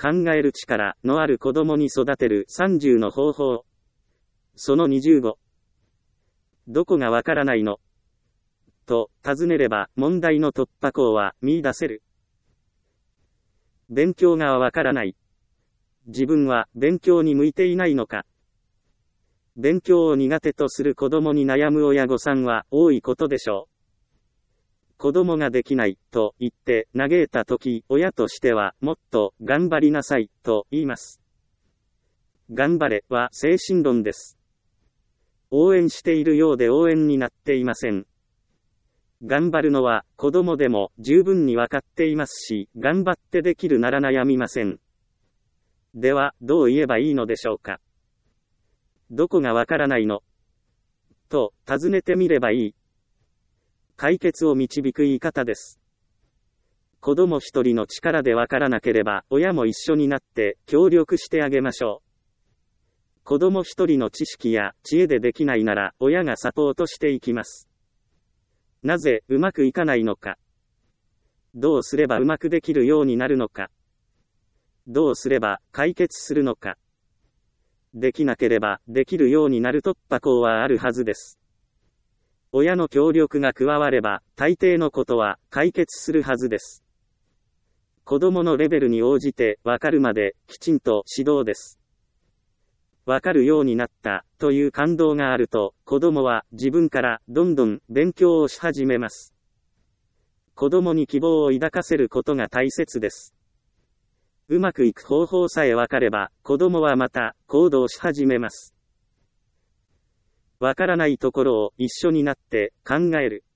考える力のある子供に育てる30の方法。その25。どこがわからないのと尋ねれば問題の突破口は見出せる。勉強がわからない。自分は勉強に向いていないのか。勉強を苦手とする子供に悩む親御さんは多いことでしょう。子供ができないと言って嘆いたとき、親としてはもっと頑張りなさいと言います。頑張れは精神論です。応援しているようで応援になっていません。頑張るのは子供でも十分にわかっていますし、頑張ってできるなら悩みません。では、どう言えばいいのでしょうか。どこがわからないのと尋ねてみればいい。解決を導く言い方です。子供一人の力でわからなければ、親も一緒になって協力してあげましょう。子供一人の知識や知恵でできないなら、親がサポートしていきます。なぜうまくいかないのか。どうすればうまくできるようになるのか。どうすれば解決するのか。できなければできるようになる突破口はあるはずです。親の協力が加われば大抵のことは解決するはずです。子供のレベルに応じてわかるまできちんと指導です。わかるようになったという感動があると、子供は自分からどんどん勉強をし始めます。子供に希望を抱かせることが大切です。うまくいく方法さえわかれば、子供はまた行動し始めます。わからないところを一緒になって考える。